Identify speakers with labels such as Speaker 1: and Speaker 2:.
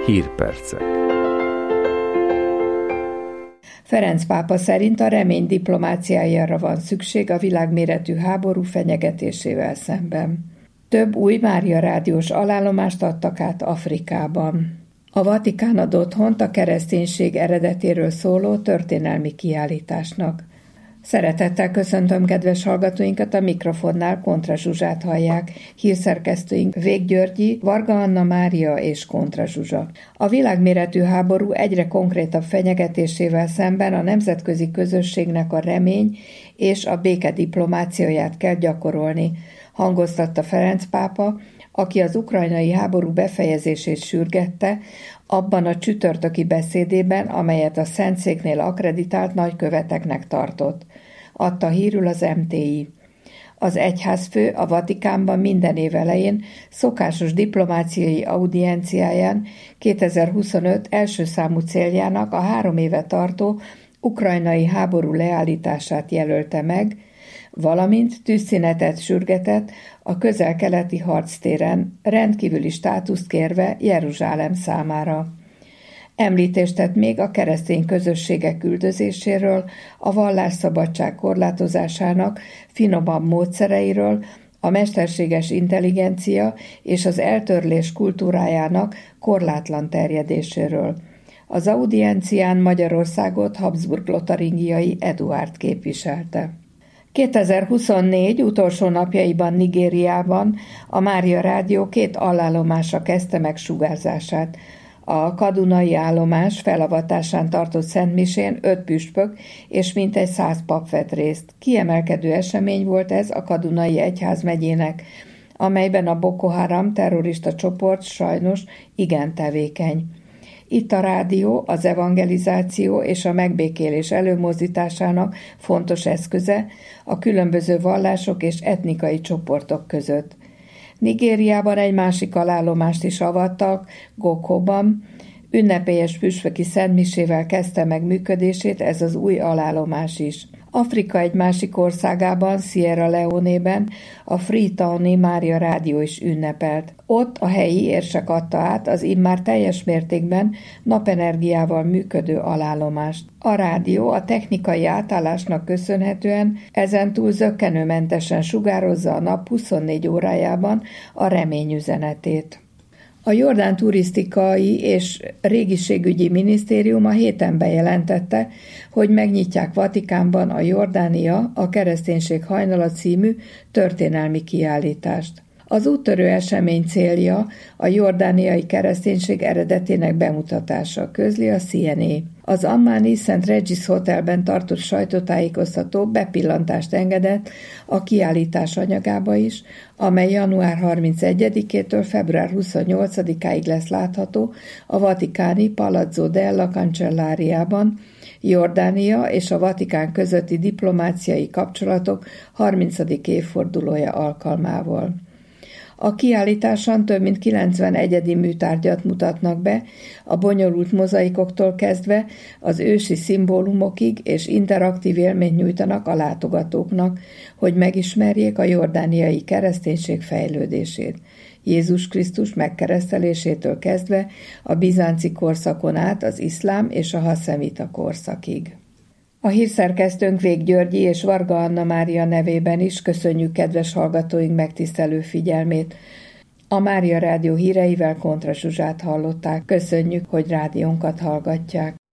Speaker 1: Hírpercek.
Speaker 2: Ferenc pápa szerint a remény diplomáciájára van szükség a világméretű háború fenyegetésével szemben. Több új Mária rádiós alállomást adtak át Afrikában. A Vatikán ad otthont a kereszténység eredetéről szóló történelmi kiállításnak. Szeretettel köszöntöm kedves hallgatóinkat, a mikrofonnál Kontra Zsuzsát hallják, hírszerkesztőink Vég Györgyi, Varga Anna Mária és Kontra Zsuzsa. A világméretű háború egyre konkrétabb fenyegetésével szemben a nemzetközi közösségnek a remény és a béke diplomáciáját kell gyakorolni, hangoztatta Ferenc pápa, aki az ukrajnai háború befejezését sürgette, abban a csütörtöki beszédében, amelyet a Szentszéknél akkreditált nagyköveteknek tartott. Adta hírül az MTI. Az egyházfő a Vatikánban minden év elején szokásos diplomáciai audienciáján 2025 első számú céljának a 3 éve tartó ukrajnai háború leállítását jelölte meg, valamint tűzszünetet sürgetett a közel-keleti harctéren, rendkívüli státuszt kérve Jeruzsálem számára. Említést tett még a keresztény közösségek üldözéséről, a vallásszabadság korlátozásának finomabb módszereiről, a mesterséges intelligencia és az eltörlés kultúrájának korlátlan terjedéséről. Az audiencián Magyarországot Habsburg-lotaringiai Eduárd képviselte. 2024 utolsó napjaiban Nigériában a Mária Rádió 2 alállomása kezdte meg sugárzását. A kadunai állomás felavatásán tartott szentmisén 5 püspök és mintegy 100 pap vett részt. Kiemelkedő esemény volt ez a kadunai egyházmegyének, amelyben a Boko Haram terrorista csoport sajnos igen tevékeny. Itt a rádió az evangelizáció és a megbékélés előmozdításának fontos eszköze a különböző vallások és etnikai csoportok között. Nigériában egy másik alállomást is avattak, Gokóban. Ünnepélyes püspöki szentmisével kezdte meg működését ez az új alállomás is. Afrika egy másik országában, Sierra Leone-ben a Freetowni Mária Rádió is ünnepelt. Ott a helyi érsek adta át az immár teljes mértékben napenergiával működő alállomást. A rádió a technikai átállásnak köszönhetően ezentúl zökkenőmentesen sugározza a nap 24 órájában a remény üzenetét. A Jordán Turisztikai és Régiségügyi Minisztérium a héten bejelentette, hogy megnyitják Vatikánban a Jordánia, a kereszténység hajnala című történelmi kiállítást. Az úttörő esemény célja a jordániai kereszténység eredetének bemutatása, közli a CNA. Az Ammani St. Regis Hotelben tartott sajtótájékoztató bepillantást engedett a kiállítás anyagába is, amely január 31-től február 28-áig lesz látható a vatikáni Palazzo della Cancelláriában, Jordánia és a Vatikán közötti diplomáciai kapcsolatok 30. évfordulója alkalmával. A kiállításon több mint 90 egyedi műtárgyat mutatnak be, a bonyolult mozaikoktól kezdve az ősi szimbólumokig, és interaktív élményt nyújtanak a látogatóknak, hogy megismerjék a jordániai kereszténység fejlődését. Jézus Krisztus megkeresztelésétől kezdve a bizánci korszakon át az iszlám és a haszemita korszakig. A hírszerkesztőnk Vég Györgyi és Varga Anna Mária nevében is köszönjük kedves hallgatóink megtisztelő figyelmét. A Mária Rádió híreivel Kontra Zsuzsát hallották. Köszönjük, hogy rádiónkat hallgatják.